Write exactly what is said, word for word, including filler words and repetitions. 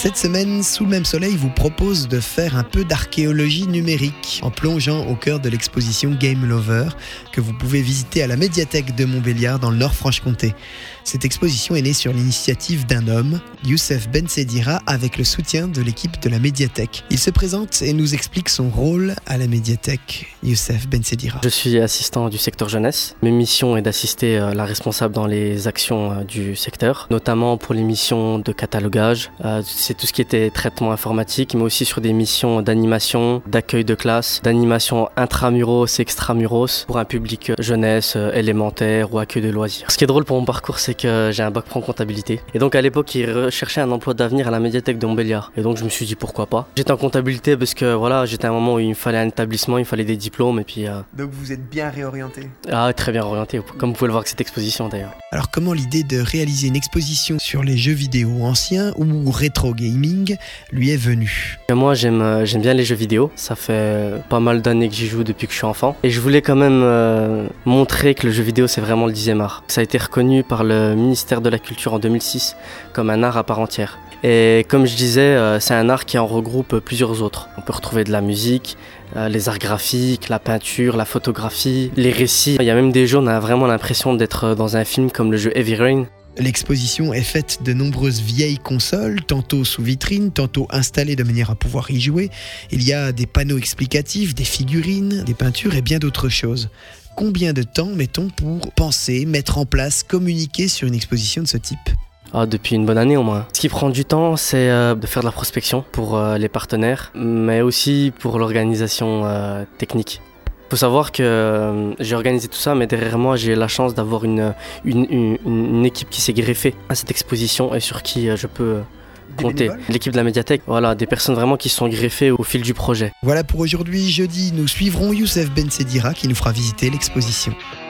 Cette semaine, Sous le même soleil vous propose de faire un peu d'archéologie numérique en plongeant au cœur de l'exposition Game Lover que vous pouvez visiter à la médiathèque de Montbéliard dans le Nord-Franche-Comté. Cette exposition est née sur l'initiative d'un homme, Youssef Bensedira, avec le soutien de l'équipe de la médiathèque. Il se présente et nous explique son rôle à la médiathèque. Youssef Bensedira. Je suis assistant du secteur jeunesse. Mes missions est d'assister la responsable dans les actions du secteur, notamment pour les missions de catalogage. C'est tout ce qui était traitement informatique, mais aussi sur des missions d'animation, d'accueil de classe, d'animation intramuros, extramuros, pour un public jeunesse, élémentaire ou accueil de loisirs. Ce qui est drôle pour mon parcours, c'est que j'ai un bac pro en comptabilité. Et donc à l'époque, il recherchait un emploi d'avenir à la médiathèque de Montbéliard. Et donc je me suis dit pourquoi pas. J'étais en comptabilité parce que voilà, j'étais à un moment où il me fallait un établissement, il me fallait des diplômes et puis... Euh... Donc vous êtes bien réorienté? Ah, très bien orienté, comme vous pouvez le voir avec cette exposition d'ailleurs. Alors comment l'idée de réaliser une exposition sur les jeux vidéo anciens ou rétro gaming lui est venue? Moi j'aime, j'aime bien les jeux vidéo, ça fait pas mal d'années que j'y joue depuis que je suis enfant. Et je voulais quand même euh, montrer que le jeu vidéo c'est vraiment le dixième art. Ça a été reconnu par le ministère de la Culture en deux mille six comme un art à part entière. Et comme je disais, c'est un art qui en regroupe plusieurs autres. On peut retrouver de la musique, les arts graphiques, la peinture, la photographie, les récits. Il y a même des jeux, on a vraiment l'impression d'être dans un film comme le jeu Heavy Rain. L'exposition est faite de nombreuses vieilles consoles, tantôt sous vitrine, tantôt installées de manière à pouvoir y jouer. Il y a des panneaux explicatifs, des figurines, des peintures et bien d'autres choses. Combien de temps mettons pour penser, mettre en place, communiquer sur une exposition de ce type ? Ah, depuis une bonne année au moins. Ce qui prend du temps, c'est euh, de faire de la prospection pour euh, les partenaires, mais aussi pour l'organisation euh, technique. Il faut savoir que euh, j'ai organisé tout ça, mais derrière moi, j'ai la chance d'avoir une, une, une, une équipe qui s'est greffée à cette exposition et sur qui euh, je peux... Euh, compter. L'équipe de la médiathèque, voilà, des personnes vraiment qui sont greffées au fil du projet. Voilà pour aujourd'hui, jeudi, nous suivrons Youssef Bensedira qui nous fera visiter l'exposition.